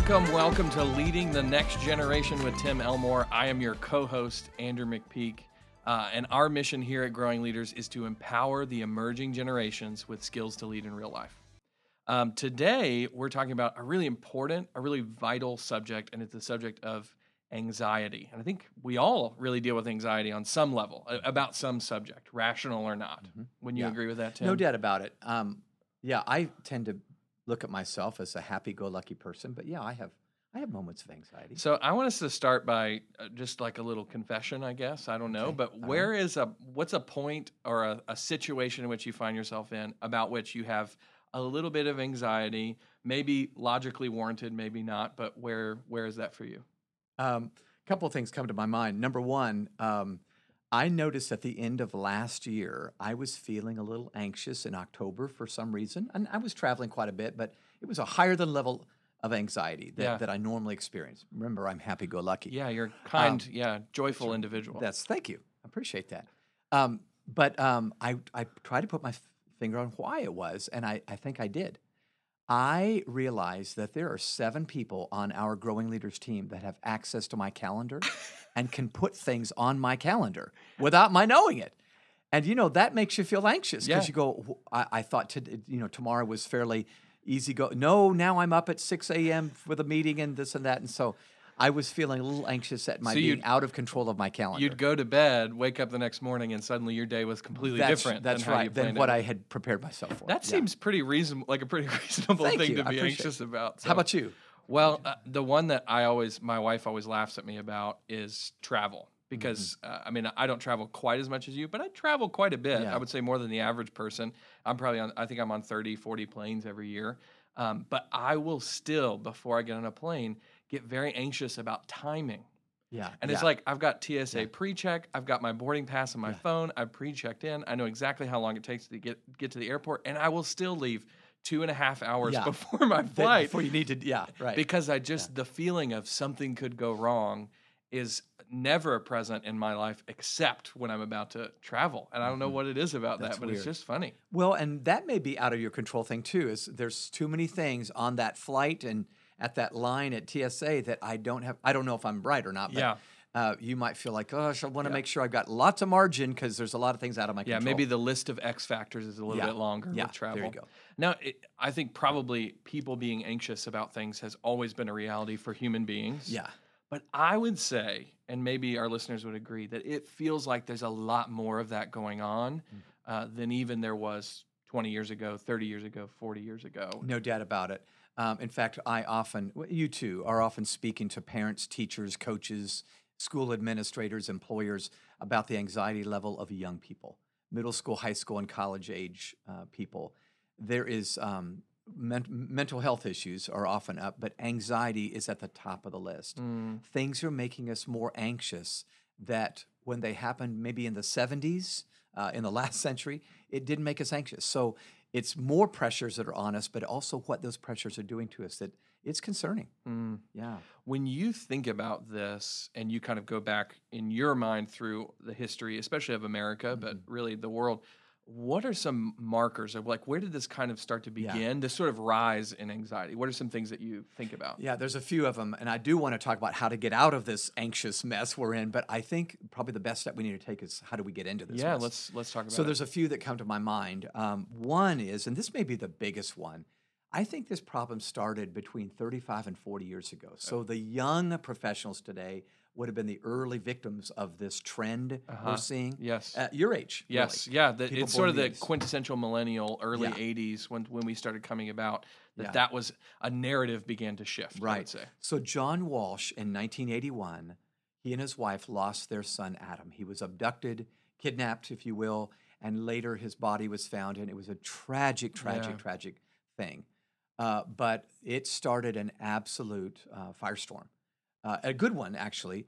Welcome to Leading the Next Generation with Tim Elmore. I am your co-host, Andrew McPeak, and our mission here at Growing Leaders is to empower the emerging generations with skills to lead in real life. Today, we're talking about a really important, a really vital subject, and it's the subject of anxiety. And I think we all really deal with anxiety on some level, about some subject, rational or not. Mm-hmm. Wouldn't you agree with that, Tim? No doubt about it. I tend to look at myself as a happy-go-lucky person, but I have moments of anxiety. So I want us to start by just like a little confession, I guess. I don't know, Okay. but what's a point or a situation in which you find yourself in about which you have a little bit of anxiety, maybe logically warranted, maybe not, but where is that for you? A couple of things come to my mind. Number one, I noticed at the end of last year, I was feeling a little anxious in October for some reason. And I was traveling quite a bit, but it was a higher than level of anxiety that I normally experience. Remember, I'm happy-go-lucky. Yeah, you're kind, joyful individual. Thank you. I appreciate that. But I tried to put my finger on why it was, and I think I did. I realized that there are 7 people on our Growing Leaders team that have access to my calendar and can put things on my calendar without my knowing it. And, that makes you feel anxious because you go, I thought, tomorrow was fairly easy go. No, now I'm up at 6 a.m. for the meeting and this and that. And so I was feeling a little anxious at my being out of control of my calendar. You'd go to bed, wake up the next morning, and suddenly your day was completely different. That's right. Than what I had prepared myself for. That seems pretty reasonable, like a pretty reasonable thing to be anxious about. So. How about you? Well, the one that my wife always laughs at me about is travel. Because, I don't travel quite as much as you, but I travel quite a bit. Yeah. I would say more than the average person. I think I'm on 30, 40 planes every year. But I will still, before I get on a plane, get very anxious about timing. Yeah. And it's like, I've got TSA pre-check. I've got my boarding pass on my phone. I've pre-checked in. I know exactly how long it takes to get to the airport. And I will still leave 2.5 hours before my flight. Before you need to, right. Because the feeling of something could go wrong is never present in my life except when I'm about to travel. And I don't know what it is about that, but weird. It's just funny. Well, and that may be out of your control thing too, is there's too many things on that flight and at that line at TSA that I don't know if I'm right or not, but you might feel like, gosh, I want to make sure I've got lots of margin because there's a lot of things out of my control. Yeah, maybe the list of X factors is a little bit longer with travel. There you go. Now, I think probably people being anxious about things has always been a reality for human beings. Yeah. But I would say, and maybe our listeners would agree, that it feels like there's a lot more of that going on than even there was 20 years ago, 30 years ago, 40 years ago. No doubt about it. In fact, you too, are often speaking to parents, teachers, coaches, school administrators, employers about the anxiety level of young people, middle school, high school, and college age people. There is mental health issues are often up, but anxiety is at the top of the list. Things are making us more anxious that when they happened maybe in the 70s, in the last century, it didn't make us anxious. So it's more pressures that are on us, but also what those pressures are doing to us that it's concerning. Yeah. When you think about this and you kind of go back in your mind through the history, especially of America, but really the world, what are some markers of where did this kind of start to begin, this sort of rise in anxiety? What are some things that you think about? Yeah, there's a few of them, and I do want to talk about how to get out of this anxious mess we're in, but I think probably the best step we need to take is how do we get into this mess? Let's talk about it. So there's a few that come to my mind. One is, and this may be the biggest one, I think this problem started between 35 and 40 years ago. So the young professionals today would have been the early victims of this trend we're seeing. Yes. At your age. Yes. Really. Yeah. It's sort of the quintessential millennial, early 80s when we started coming about, that was a narrative began to shift, right. I would say. So John Walsh in 1981, he and his wife lost their son, Adam. He was abducted, kidnapped, if you will, and later his body was found, and it was a tragic thing. But it started an absolute firestorm. A good one, actually.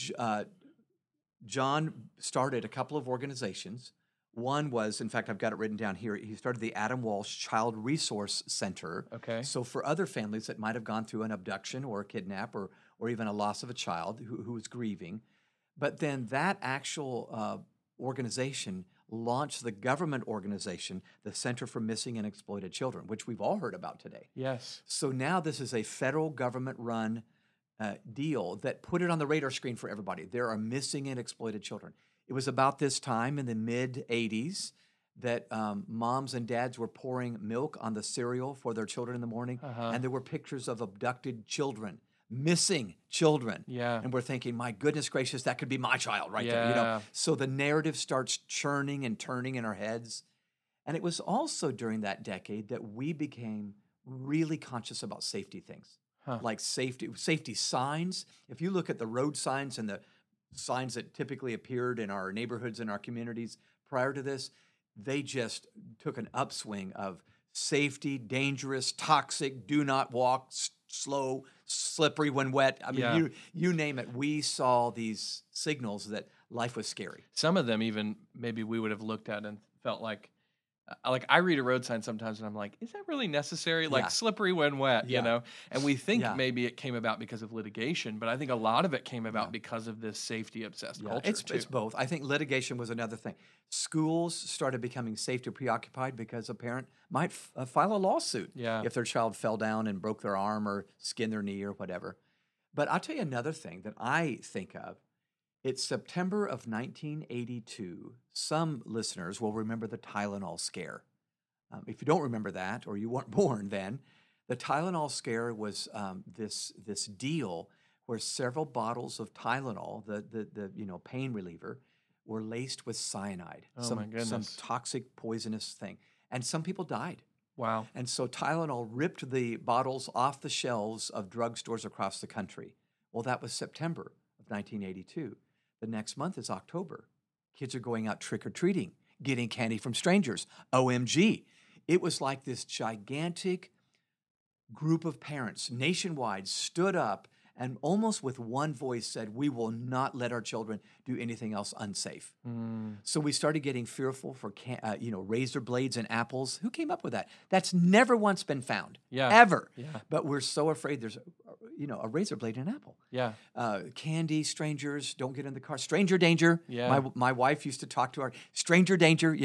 John started a couple of organizations. One was, in fact, I've got it written down here. He started the Adam Walsh Child Resource Center. Okay. So for other families that might have gone through an abduction or a kidnap or even a loss of a child who was grieving. But then that actual organization launched the government organization, the Center for Missing and Exploited Children, which we've all heard about today. Yes. So now this is a federal government-run deal that put it on the radar screen for everybody. There are missing and exploited children. It was about this time in the mid-'80s that moms and dads were pouring milk on the cereal for their children in the morning, and there were pictures of abducted children, missing children. Yeah. And we're thinking, my goodness gracious, that could be my child right there. Yeah. So the narrative starts churning and turning in our heads. And it was also during that decade that we became really conscious about safety things, like safety signs. If you look at the road signs and the signs that typically appeared in our neighborhoods and our communities prior to this, they just took an upswing of safety, dangerous, toxic, do not walk, slow, slippery when wet. I mean, you name it. We saw these signals that life was scary. Some of them even maybe we would have looked at and felt like I read a road sign sometimes and I'm like, is that really necessary? Like slippery when wet, you know? And we think maybe it came about because of litigation, but I think a lot of it came about because of this safety obsessed culture. It's both. I think litigation was another thing. Schools started becoming safety preoccupied because a parent might file a lawsuit if their child fell down and broke their arm or skinned their knee or whatever. But I'll tell you another thing that I think of. It's September of 1982. Some listeners will remember the Tylenol scare. If you don't remember that, or you weren't born then, the Tylenol scare was this deal where several bottles of Tylenol, the pain reliever, were laced with cyanide, my goodness. Some toxic, poisonous thing, and some people died. Wow! And so Tylenol ripped the bottles off the shelves of drugstores across the country. Well, that was September of 1982. The next month is October. Kids are going out trick-or-treating, getting candy from strangers. OMG. It was like this gigantic group of parents nationwide stood up and almost with one voice said, we will not let our children do anything else unsafe. So we started getting fearful for razor blades and apples. Who came up with that? That's never once been found, ever. Yeah. But we're so afraid there's a razor blade and an apple. Yeah. Candy, strangers, don't get in the car. Stranger danger. Yeah. My wife used to talk to our stranger danger,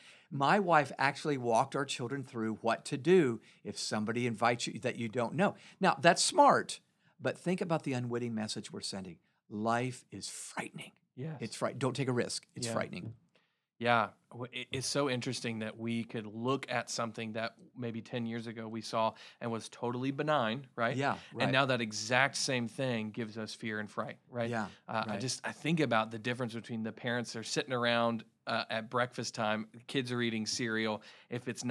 My wife actually walked our children through what to do if somebody invites you that you don't know. Now, that's smart. But think about the unwitting message we're sending. Life is frightening. Yes. It's frightening. Don't take a risk. It's frightening. Yeah. It's so interesting that we could look at something that maybe 10 years ago we saw and was totally benign, right? Yeah, right. And now that exact same thing gives us fear and fright, right? Yeah, right. I think about the difference between the parents that are sitting around at breakfast time, kids are eating cereal. If it's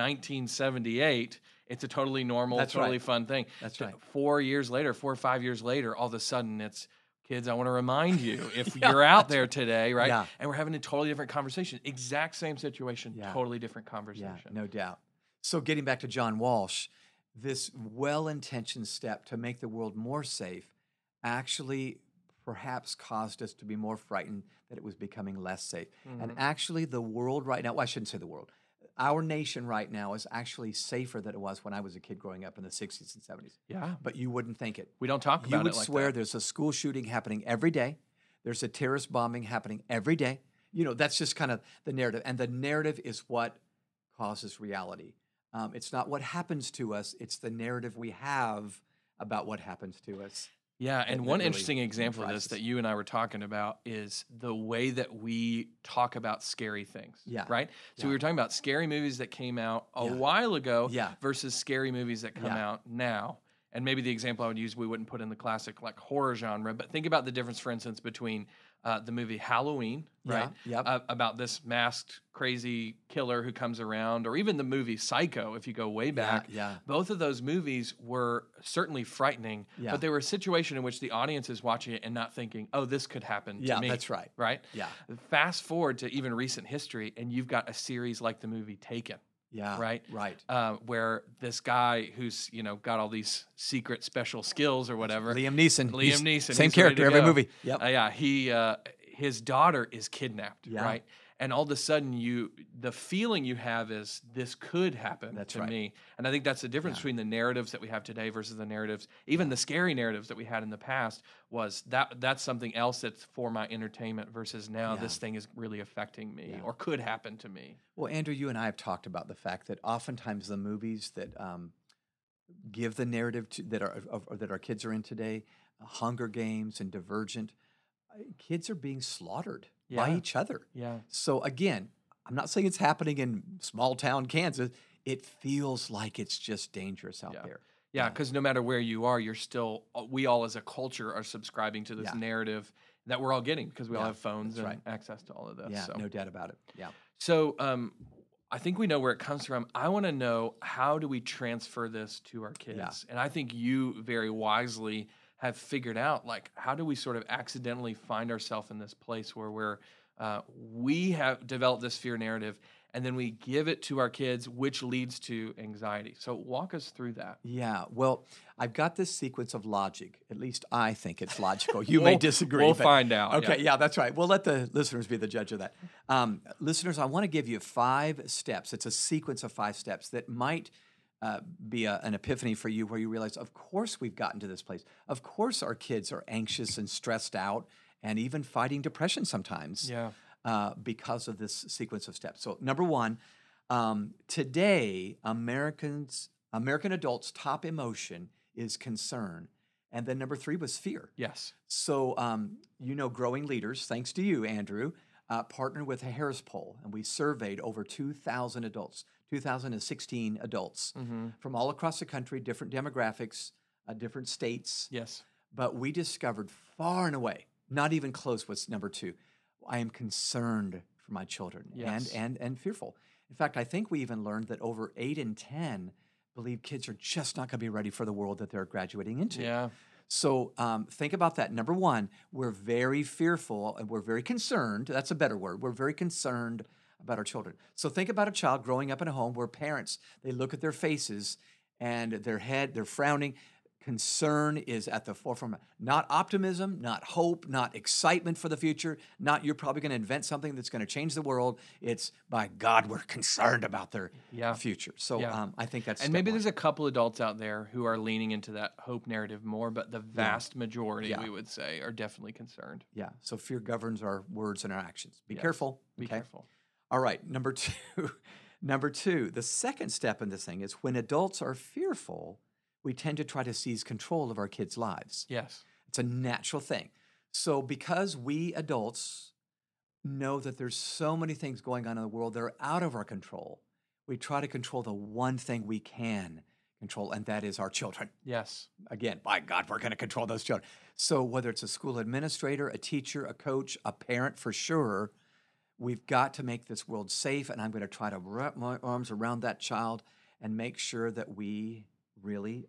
1978, it's a totally normal, fun thing. That's right. 4 or 5 years later, all of a sudden it's, kids, I want to remind you, if you're out there today, right? Yeah. And we're having a totally different conversation. Exact same situation, totally different conversation. Yeah, no doubt. So getting back to John Walsh, this well-intentioned step to make the world more safe actually perhaps caused us to be more frightened that it was becoming less safe. And actually the world right now, well, I shouldn't say the world, our nation right now is actually safer than it was when I was a kid growing up in the 60s and 70s. Yeah. But you wouldn't think it. We don't talk about it You like would that. swear there's a school shooting happening every day. There's a terrorist bombing happening every day. That's just kind of the narrative. And the narrative is what causes reality. It's not what happens to us. It's the narrative we have about what happens to us. Yeah, and one interesting example of this that you and I were talking about is the way that we talk about scary things, right? So we were talking about scary movies that came out a while ago versus scary movies that come out now. And maybe the example I would use, we wouldn't put in the classic like horror genre, but think about the difference, for instance, between the movie Halloween, right? About this masked crazy killer who comes around, or even the movie Psycho, if you go way back. Both of those movies were certainly frightening, but they were a situation in which the audience is watching it and not thinking, oh, this could happen to me. Yeah, that's right. Right? Yeah. Fast forward to even recent history, and you've got a series like the movie Taken. Yeah. Right. Where this guy who's got all these secret special skills or whatever. Liam Neeson. Same Same character every movie. Yep. His daughter is kidnapped. Right. And all of a sudden, the feeling you have is this could happen That's to right. me. And I think that's the difference Yeah. between the narratives that we have today versus the narratives, even the scary narratives that we had in the past. Was that's something else that's for my entertainment versus now Yeah. this thing is really affecting me Yeah. or could happen to me. Well, Andrew, you and I have talked about the fact that oftentimes the movies that give the narrative that our kids are in today, Hunger Games and Divergent, kids are being slaughtered by Yeah. each other. Yeah. So again, I'm not saying it's happening in small town Kansas. It feels like it's just dangerous out Yeah. there. Yeah, because no matter where you are, you're still, we all as a culture are subscribing to this Yeah. narrative that we're all getting because we all Yeah, have phones that's and right. access to all of this. Yeah, So, no doubt about it. Yeah. so I think we know where it comes from. I want to know, how do we transfer this to our kids? And I think you very wisely have figured out, like, how do we sort of accidentally find ourselves in this place where we have developed this fear narrative and then we give it to our kids, which leads to anxiety. So walk us through that. Yeah, well, I've got this sequence of logic. At least I think it's logical. You may We'll- disagree. we'll but- find out, Okay, yeah. yeah, that's right. We'll let the listeners be the judge of that. Listeners, I want to give you 5 steps. It's a sequence of 5 steps that might be an epiphany for you, where you realize, of course, we've gotten to this place. Of course, our kids are anxious and stressed out and even fighting depression sometimes. Yeah. Because of this sequence of steps. So, number 1, today, American adults' top emotion is concern. And then number 3 was fear. Yes. So, Growing Leaders, thanks to you, Andrew, partnered with a Harris poll, and we surveyed over 2,000 adults, 2,016 adults from all across the country, different demographics, different states. Yes. But we discovered far and away, not even close, what's number 2. I am concerned for my children Yes. and fearful. In fact, I think we even learned that over 8 in 10 believe kids are just not going to be ready for the world that they're graduating into. Yeah. So think about that. Number 1, we're very fearful and we're very concerned. That's a better word. We're very concerned about our children. So think about a child growing up in a home where parents, they look at their faces and they're frowning. Concern is at the forefront. Not optimism, not hope, not excitement for the future, not you're probably going to invent something that's going to change the world. It's, by God, we're concerned about their future. So Yeah. I think that's And maybe there's a couple adults out there who are leaning into that hope narrative more, but the vast majority, Yeah. we would say, are definitely concerned. Yeah. So fear governs our words and our actions. Be Yes. careful. Be okay? careful. All right. Number 2. Number 2, the second step in this thing is when adults are fearful, we tend to try to seize control of our kids' lives. Yes. It's a natural thing. So because we adults know that there's so many things going on in the world that are out of our control, we try to control the one thing we can control, and that is our children. Yes. Again, by God, we're going to control those children. So whether it's a school administrator, a teacher, a coach, a parent, for sure, we've got to make this world safe, and I'm going to try to wrap my arms around that child and make sure that we really,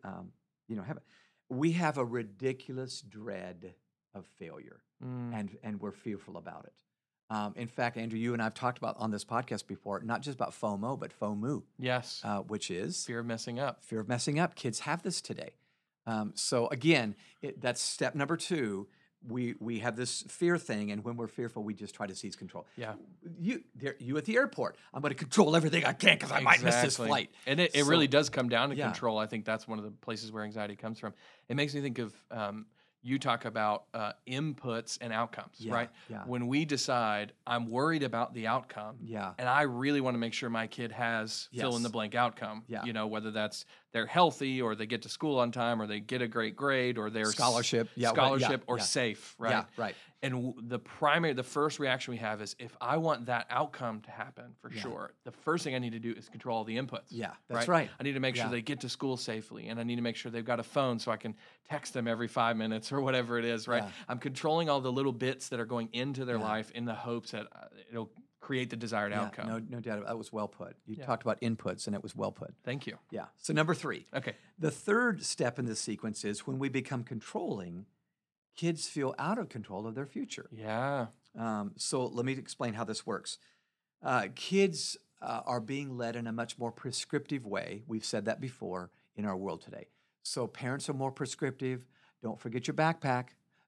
we have a ridiculous dread of failure, and we're fearful about it. In fact, Andrew, you and I have talked about on this podcast before, not just about FOMO, but FOMO, Yes. which is Fear of messing up. fear of messing up. Kids have this today. So again, that's step number 2. We have this fear thing, and when we're fearful, we just try to seize control. Yeah. You at the airport. I'm going to control everything I can because I might miss this Exactly. flight. And it So- really does come down to Yeah. control. I think that's one of the places where anxiety comes from. It makes me think of you talk about inputs and outcomes, Yeah, right? yeah. When we decide I'm worried about the outcome, Yeah. and I really want to make sure my kid has fill in Yes. the blank outcome, Yeah. whether that's they're healthy or they get to school on time or they get a great grade or they're Scholarship. Yeah, right, scholarship or yeah. safe, right? Yeah, right. And the first reaction we have is, if I want that outcome to happen for sure, the first thing I need to do is control all the inputs. Yeah, that's right. I need to make sure Yeah. they get to school safely, and I need to make sure they've got a phone so I can text them every 5 minutes or whatever it is, right? Yeah. I'm controlling all the little bits that are going into their Yeah. life in the hopes that it'll create the desired Yeah, outcome. no doubt. That was well put. You Yeah. talked about inputs, and it was well put. Thank you. Yeah. So number 3. Okay. The third step in this sequence is when we become controlling, kids feel out of control of their future. Yeah. So let me explain how this works. Kids are being led in a much more prescriptive way. We've said that before in our world today. So parents are more prescriptive. Don't forget your backpack.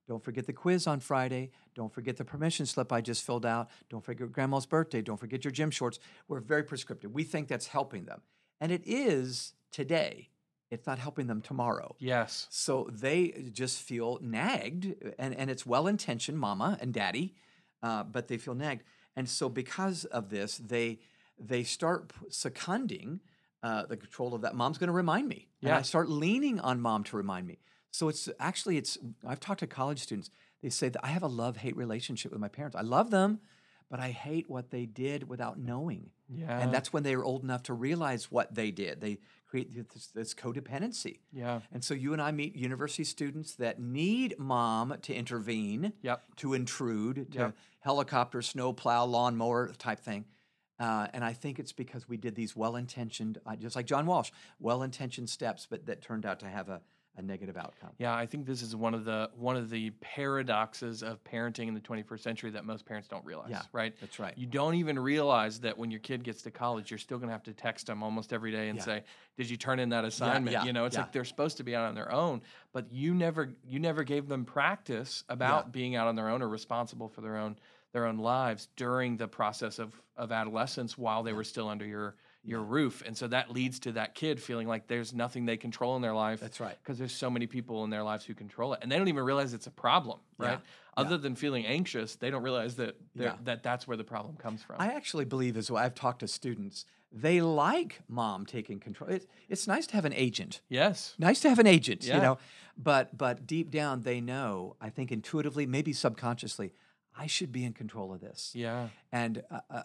Don't forget the quiz on Friday. Don't forget the permission slip I just filled out. Don't forget grandma's birthday. Don't forget your gym shorts. We're very prescriptive. We think that's helping them. And it is today. It's not helping them tomorrow. Yes. So they just feel nagged, and it's well-intentioned, mama and daddy, but they feel nagged. And so because of this, they start seconding the control of that. Mom's going to remind me. And Yeah. I start leaning on mom to remind me. So I've talked to college students. They say that I have a love-hate relationship with my parents. I love them, but I hate what they did without knowing. Yeah. And that's when they were old enough to realize what they did. They create this codependency. Yeah. And so you and I meet university students that need mom to intervene, Yep. to intrude, to Yep. helicopter, snowplow, lawnmower type thing. And I think it's because we did these well-intentioned, just like John Walsh, well-intentioned steps, but that turned out to have a negative outcome. Yeah, I think this is one of the paradoxes of parenting in the 21st century that most parents don't realize, Yeah, right? that's right. You don't even realize that when your kid gets to college, you're still going to have to text them almost every day and Yeah. say, "Did you turn in that assignment?" yeah, You know, it's yeah. like they're supposed to be out on their own, but you never gave them practice about being out on their own or responsible for their own lives during the process of adolescence while they were still under your roof. And so that leads to that kid feeling like there's nothing they control in their life. That's right. Because there's so many people in their lives who control it. And they don't even realize it's a problem, right? Yeah. Other than feeling anxious, they don't realize that Yeah. that's where the problem comes from. I actually believe, as well, I've talked to students, they like mom taking control. It's nice to have an agent. Yes. Nice to have an agent, Yeah. you know, but deep down they know, I think intuitively, maybe subconsciously, I should be in control of this. Yeah. And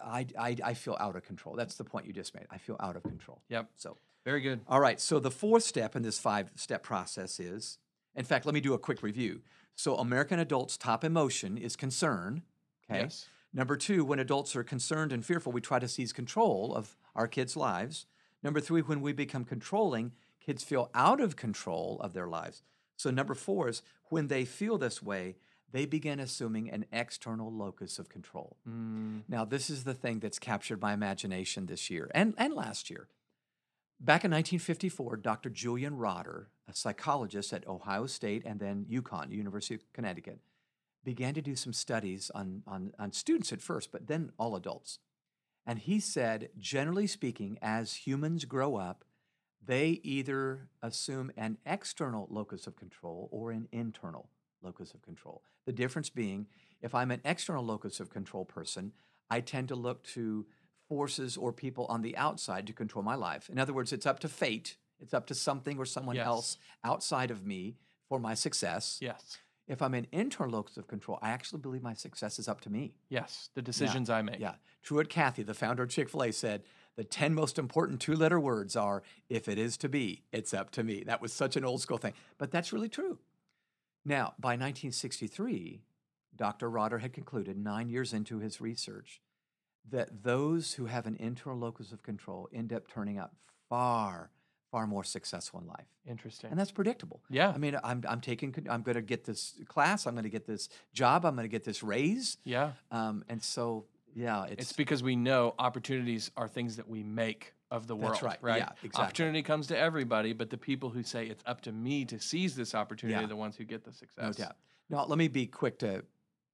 I feel out of control. That's the point you just made. I feel out of control. Yep. So, Very good. all right. So the fourth step in this 5-step process is, in fact, let me do a quick review. So American adults' top emotion is concern. Okay. Yes. Number 2, when adults are concerned and fearful, we try to seize control of our kids' lives. Number 3, when we become controlling, kids feel out of control of their lives. So number 4 is when they feel this way, they begin assuming an external locus of control. Now, this is the thing that's captured my imagination this year and last year. Back in 1954, Dr. Julian Rotter, a psychologist at Ohio State and then UConn, University of Connecticut, began to do some studies on students at first, but then all adults. And he said, generally speaking, as humans grow up, they either assume an external locus of control or an internal locus of control. The difference being, if I'm an external locus of control person, I tend to look to forces or people on the outside to control my life. In other words, it's up to fate. It's up to something or someone Yes. else outside of me for my success. Yes. If I'm an internal locus of control, I actually believe my success is up to me. Yes. The decisions I make. Yeah. Truett Cathy, the founder of Chick-fil-A, said, the 10 most important 2-letter words are, if it is to be, it's up to me. That was such an old school thing. But that's really true. Now, by 1963, Dr. Rotter had concluded, 9 years into his research, that those who have an internal locus of control end up turning out far more successful in life. Interesting. And that's predictable. Yeah. I mean, I'm going to get this class, I'm going to get this job, I'm going to get this raise. Yeah. And so, yeah, It's because we know opportunities are things that we make of the world. That's right. Right. Yeah, exactly. Opportunity comes to everybody, but the people who say it's up to me to seize this opportunity Yeah. are the ones who get the success. No doubt. Now, let me be quick to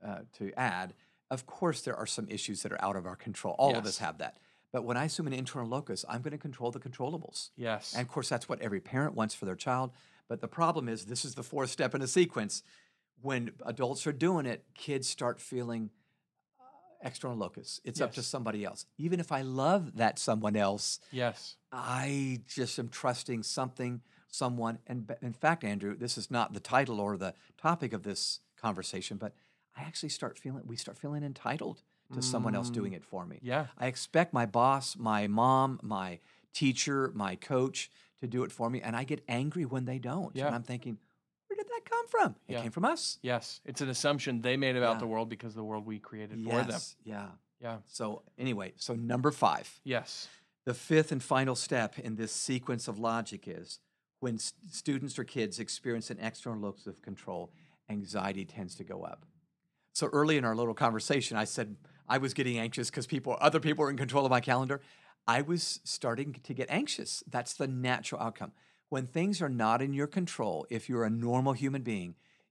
add. Of course, there are some issues that are out of our control. All of us Yes. have that. But when I assume an internal locus, I'm going to control the controllables. Yes. And of course, that's what every parent wants for their child. But the problem is, this is the fourth step in a sequence. When adults are doing it, kids start feeling external locus. It's up to Yes. somebody else. Even if I love that someone else, Yes. I just am trusting someone. And in fact, Andrew, this is not the title or the topic of this conversation, but we start feeling entitled to someone else doing it for me. Yeah. I expect my boss, my mom, my teacher, my coach to do it for me, and I get angry when they don't. Yeah. And I'm thinking, where did that come from? It Yeah. came from us. Yes. It's an assumption they made about Yeah. the world because the world we created for them. Yes. Yeah. Yeah. So anyway, number 5. Yes. The fifth and final step in this sequence of logic is when students or kids experience an external locus of control, anxiety tends to go up. So early in our little conversation, I said I was getting anxious because other people were in control of my calendar. I was starting to get anxious. That's the natural outcome. When things are not in your control, if you're a normal human being,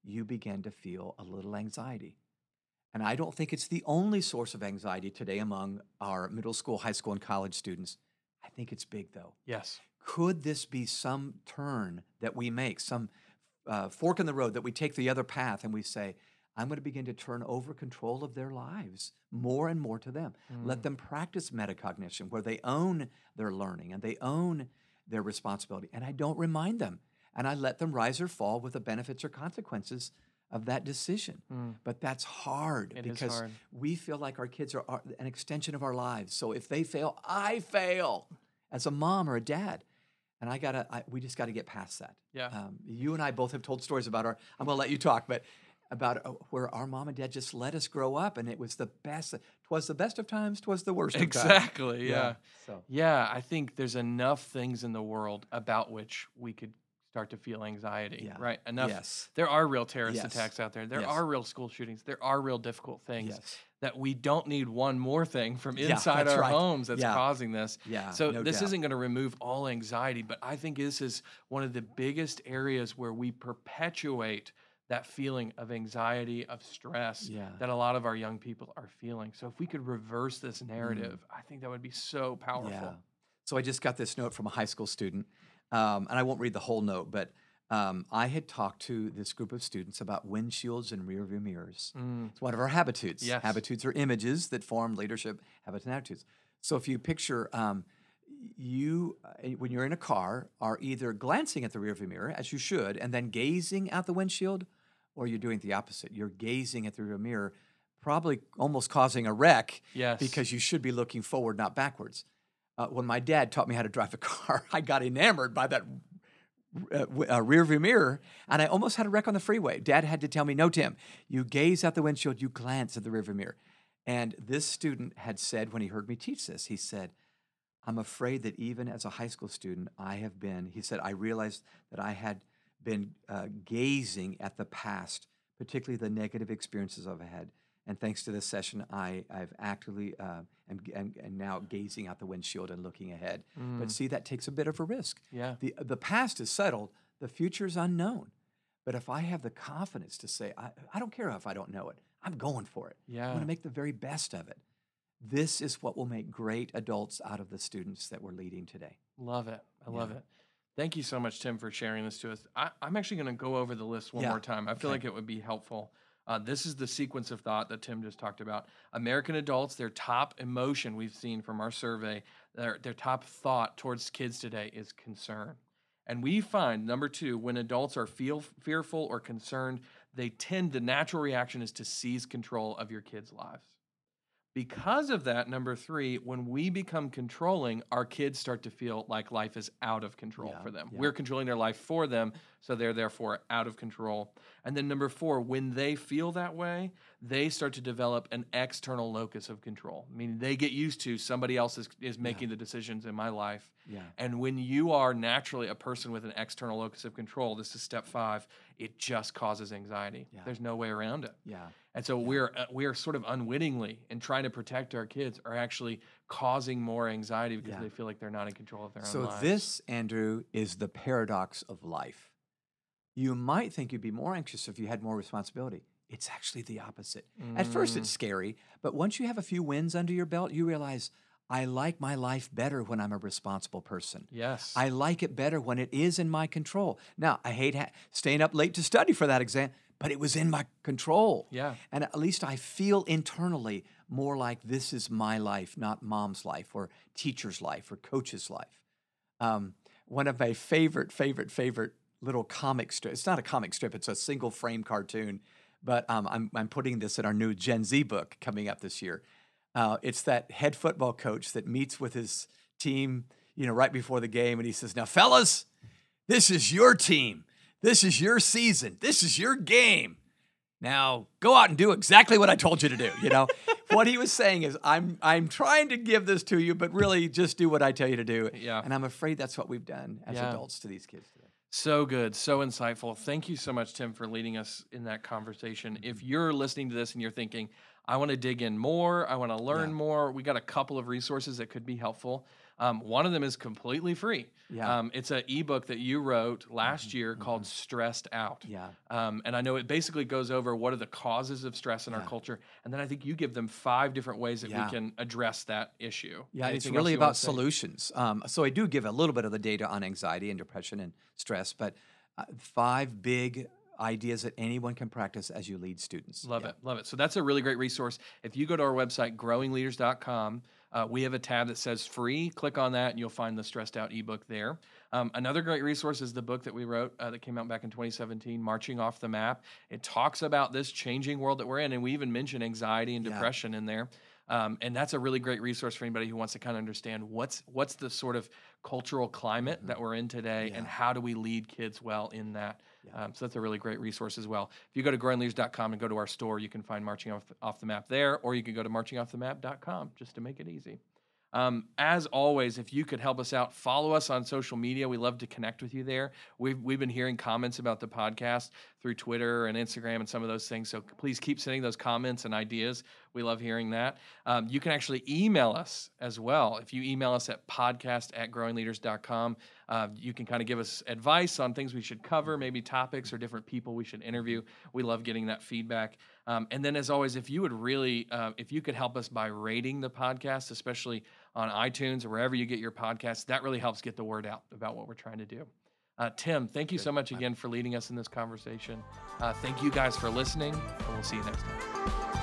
you begin to feel a little anxiety. And I don't think it's the only source of anxiety today among our middle school, high school, and college students. I think it's big, though. Yes. Could this be some turn that we make, some fork in the road that we take the other path and we say, I'm going to begin to turn over control of their lives more and more to them. Let them practice metacognition where they own their learning and they own their responsibility. And I don't remind them. And I let them rise or fall with the benefits or consequences of that decision. But that's hard because we feel like our kids are an extension of our lives. So if they fail, I fail as a mom or a dad. And we just got to get past that. Yeah. You and I both have told stories about I'm going to let you talk, but about where our mom and dad just let us grow up, and it was the best. 'Twas the best of times, 'twas the worst of times. Exactly, yeah. So. Yeah, I think there's enough things in the world about which we could start to feel anxiety, right? Enough. Yes. There are real terrorist attacks out there. There Yes. are real school shootings. There are real difficult things Yes. that we don't need one more thing from inside our homes that's causing this. Yeah, So no this doubt. isn't going to remove all anxiety, but I think this is one of the biggest areas where we perpetuate that feeling of anxiety, of stress that a lot of our young people are feeling. So if we could reverse this narrative, I think that would be so powerful. Yeah. So I just got this note from a high school student, and I won't read the whole note, but I had talked to this group of students about windshields and rearview mirrors. It's one of our habitudes. Yes. Habitudes are images that form leadership habits and attitudes. So if you picture you, when you're in a car, are either glancing at the rearview mirror, as you should, and then gazing out the windshield, or you're doing the opposite. You're gazing at the rearview mirror, probably almost causing a wreck because you should be looking forward, not backwards. When my dad taught me how to drive a car, I got enamored by that rearview mirror, and I almost had a wreck on the freeway. Dad had to tell me, no, Tim, you gaze out the windshield, you glance at the rearview mirror. And this student had said, when he heard me teach this, he said, I'm afraid that even as a high school student, I realized that I had been gazing at the past, particularly the negative experiences I've had. And thanks to this session, I've actively am now gazing out the windshield and looking ahead. But see, that takes a bit of a risk. Yeah. The past is settled. The future is unknown. But if I have the confidence to say, I don't care if I don't know it, I'm going for it. Yeah. I'm going to make the very best of it. This is what will make great adults out of the students that we're leading today. Love it. I love it. Thank you so much, Tim, for sharing this to us. I'm actually going to go over the list one more time. I feel like it would be helpful. This is the sequence of thought that Tim just talked about. American adults, their top emotion we've seen from our survey, their top thought towards kids today is concern. And we find, number 2, when adults are fearful or concerned, the natural reaction is to seize control of your kids' lives. Because of that, number 3, when we become controlling, our kids start to feel like life is out of control for them. We're controlling their life for them, so they're therefore out of control. And then number 4, when they feel that way, they start to develop an external locus of control. Meaning they get used to somebody else is making the decisions in my life. Yeah. And when you are naturally a person with an external locus of control, this is step 5, it just causes anxiety. Yeah. There's no way around it. Yeah. And so we're sort of unwittingly, in trying to protect our kids, are actually causing more anxiety because they feel like they're not in control of their own lives. So this, Andrew, is the paradox of life. You might think you'd be more anxious if you had more responsibility. It's actually the opposite. At first, it's scary, but once you have a few wins under your belt, you realize, I like my life better when I'm a responsible person. Yes. I like it better when it is in my control. Now, I hate staying up late to study for that exam, but it was in my control. Yeah. And at least I feel internally more like this is my life, not mom's life or teacher's life or coach's life. One of my favorite little comic strip, it's not a comic strip, it's a single frame cartoon, but I'm putting this in our new Gen Z book coming up this year. It's that head football coach that meets with his team, right before the game, and he says, now, fellas, this is your team. This is your season. This is your game. Now, go out and do exactly what I told you to do, What he was saying is, I'm trying to give this to you, but really just do what I tell you to do. Yeah. And I'm afraid that's what we've done as adults to these kids today. So good, so insightful. Thank you so much, Tim, for leading us in that conversation. If you're listening to this and you're thinking, I want to dig in more, I want to learn more, we got a couple of resources that could be helpful. One of them is completely free. Yeah. It's an ebook that you wrote last year called Stressed Out. Yeah. And I know it basically goes over what are the causes of stress in our culture. And then I think you give them 5 different ways that we can address that issue. Yeah, it's Anything else really you wanna about say? solutions. So I do give a little bit of the data on anxiety and depression and stress, but 5 big ideas that anyone can practice as you lead students. Love Yeah. it. Love it. So that's a really great resource. If you go to our website, growingleaders.com, we have a tab that says free. Click on that and you'll find the Stressed Out ebook there. Another great resource is the book that we wrote that came out back in 2017, Marching Off the Map. It talks about this changing world that we're in, and we even mention anxiety and depression in there. And that's a really great resource for anybody who wants to kind of understand what's the sort of cultural climate that we're in today and how do we lead kids well in that. So that's a really great resource as well. If you go to growingleaders.com and go to our store, you can find Marching Off the Map there, or you can go to marchingoffthemap.com just to make it easy. As always, if you could help us out, follow us on social media. We love to connect with you there. We've been hearing comments about the podcast through Twitter and Instagram and some of those things. So please keep sending those comments and ideas. We love hearing that. You can actually email us as well. If you email us at podcast@growingleaders.com, you can kind of give us advice on things we should cover, maybe topics or different people we should interview. We love getting that feedback. And then as always, if you would really, if you could help us by rating the podcast, especially on iTunes or wherever you get your podcasts, that really helps get the word out about what we're trying to do. Tim, thank you so much again for leading us in this conversation. Thank you guys for listening, and we'll see you next time.